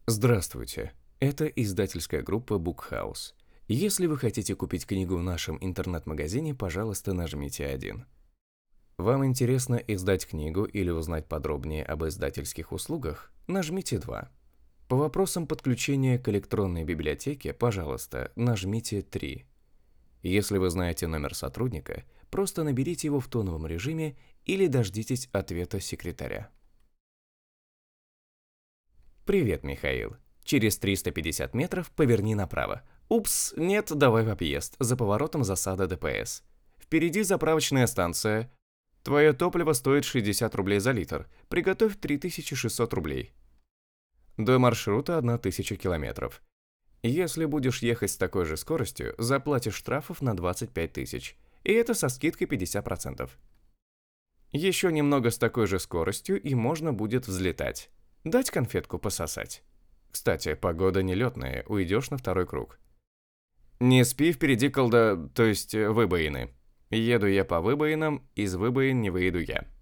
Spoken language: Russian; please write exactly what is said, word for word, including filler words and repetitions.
Здравствуйте, это издательская группа BookHouse. Если вы хотите купить книгу в нашем интернет-магазине, пожалуйста, нажмите один. Вам интересно издать книгу или узнать подробнее об издательских услугах? Нажмите два. По вопросам подключения к электронной библиотеке, пожалуйста, нажмите три. Если вы знаете номер сотрудника, просто наберите его в тоновом режиме или дождитесь ответа секретаря. Привет, Михаил. Через триста пятьдесят метров поверни направо. Упс, нет, давай в объезд. За поворотом засада ДПС. Впереди заправочная станция. Твое топливо стоит шестьдесят рублей за литр. Приготовь три тысячи шестьсот рублей. До маршрута тысяча километров. Если будешь ехать с такой же скоростью, заплатишь штрафов на двадцать пять тысяч. И это со скидкой пятьдесят процентов. Еще немного с такой же скоростью, и можно будет взлетать. Дать конфетку пососать. Кстати, погода нелетная, уйдешь на второй круг. Не спи, впереди колда... то есть выбоины. Еду я по выбоинам, из выбоин не выеду я.